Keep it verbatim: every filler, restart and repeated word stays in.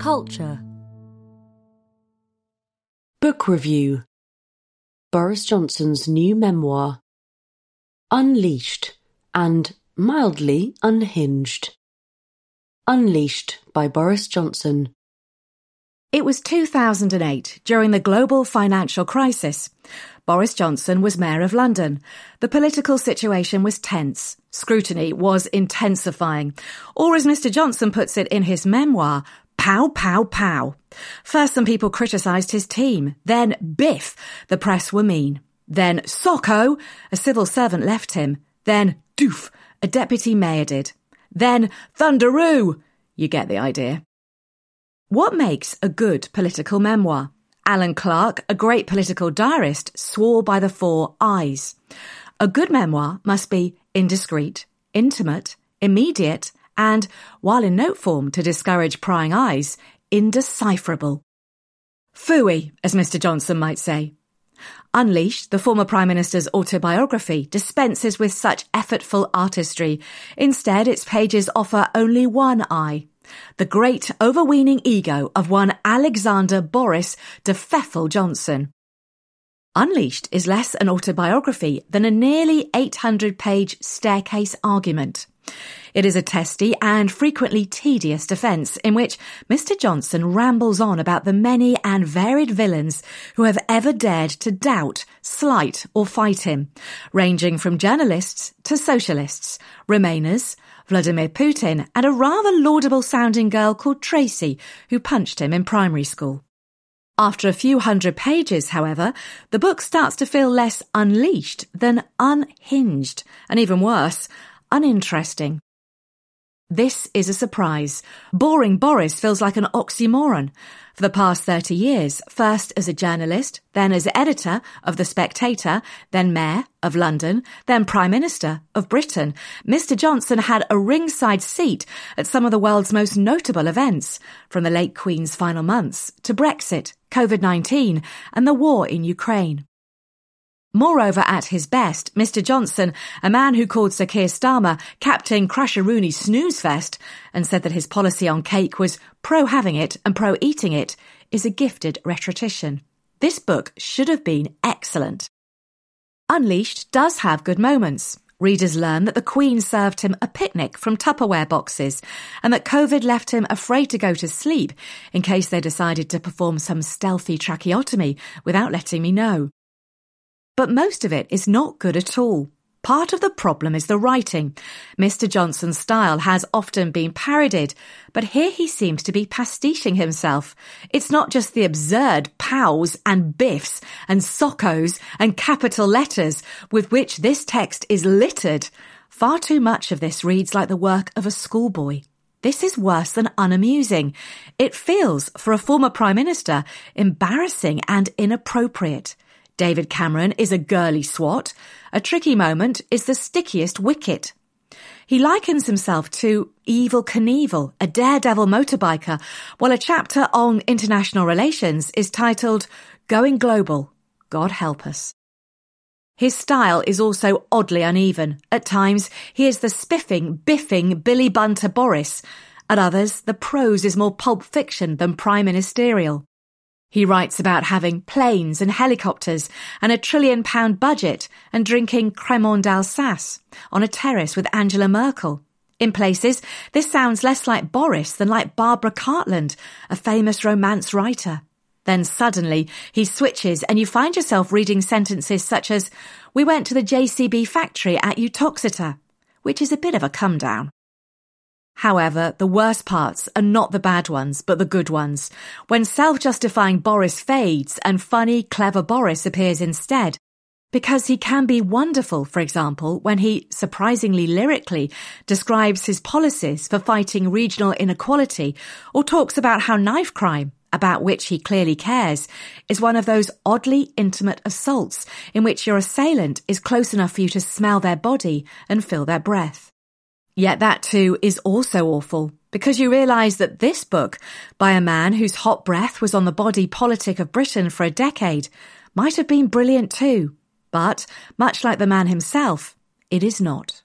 Culture. Book review. Boris Johnson's new memoir, Unleashed and Mildly Unhinged. Unleashed by Boris Johnson. It was two thousand eight, during the global financial crisis. Boris Johnson was Mayor of London. The political situation was tense. Scrutiny was intensifying. Or, as Mister Johnson puts it in his memoir, pow, pow, pow. First, some people criticised his team. Then, biff, the press were mean. Then, socko, a civil servant left him. Then, doof, a deputy mayor did. Then, thunderoo. You get the idea. What makes a good political memoir? Alan Clark, a great political diarist, swore by the four I's. A good memoir must be indiscreet, intimate, immediate, and, while in note form to discourage prying eyes, indecipherable. Phooey, as Mister Johnson might say. Unleashed, the former Prime Minister's autobiography, dispenses with such effortful artistry. Instead, its pages offer only one I. The great overweening ego of one Alexander Boris de Pfeffel Johnson. Unleashed is less an autobiography than a nearly eight hundred page staircase argument. It is a testy and frequently tedious defence in which Mister Johnson rambles on about the many and varied villains who have ever dared to doubt, slight or fight him, ranging from journalists to socialists, Remainers, Vladimir Putin, and a rather laudable-sounding girl called Tracy, who punched him in primary school. After a few hundred pages, however, the book starts to feel less unleashed than unhinged, and even worse, uninteresting. This is a surprise. Boring Boris feels like an oxymoron. For the past thirty years, first as a journalist, then as editor of The Spectator, then Mayor of London, then Prime Minister of Britain, Mister Johnson had a ringside seat at some of the world's most notable events, from the late Queen's final months to Brexit, COVID nineteen, and the war in Ukraine. Moreover, at his best, Mister Johnson, a man who called Sir Keir Starmer Captain Crusher-Rooney Snoozefest and said that his policy on cake was pro-having it and pro-eating it, is a gifted rhetorician. This book should have been excellent. Unleashed does have good moments. Readers learn that the Queen served him a picnic from Tupperware boxes and that COVID left him afraid to go to sleep in case they decided to perform some stealthy tracheotomy without letting me know. But most of it is not good at all. Part of the problem is the writing. Mister Johnson's style has often been parodied, but here he seems to be pastiching himself. It's not just the absurd pows and biffs and soccos and capital letters with which this text is littered. Far too much of this reads like the work of a schoolboy. This is worse than unamusing. It feels, for a former Prime Minister, embarrassing and inappropriate. David Cameron is a girly swat. A tricky moment is the stickiest wicket. He likens himself to Evel Knievel, a daredevil motorbiker, while a chapter on international relations is titled Going Global, God Help Us. His style is also oddly uneven. At times, he is the spiffing, biffing Billy Bunter Boris. At others, the prose is more pulp fiction than prime ministerial. He writes about having planes and helicopters and a trillion pound budget and drinking Cremant d'Alsace on a terrace with Angela Merkel. In places, this sounds less like Boris than like Barbara Cartland, a famous romance writer. Then suddenly he switches and you find yourself reading sentences such as, "We went to the J C B factory at Uttoxeter," which is a bit of a come down. However, the worst parts are not the bad ones, but the good ones, when self-justifying Boris fades and funny, clever Boris appears instead. Because he can be wonderful, for example, when he, surprisingly lyrically, describes his policies for fighting regional inequality or talks about how knife crime, about which he clearly cares, is one of those oddly intimate assaults in which your assailant is close enough for you to smell their body and feel their breath. Yet that too is also awful, because you realise that this book, by a man whose hot breath was on the body politic of Britain for a decade, might have been brilliant too. But, much like the man himself, it is not.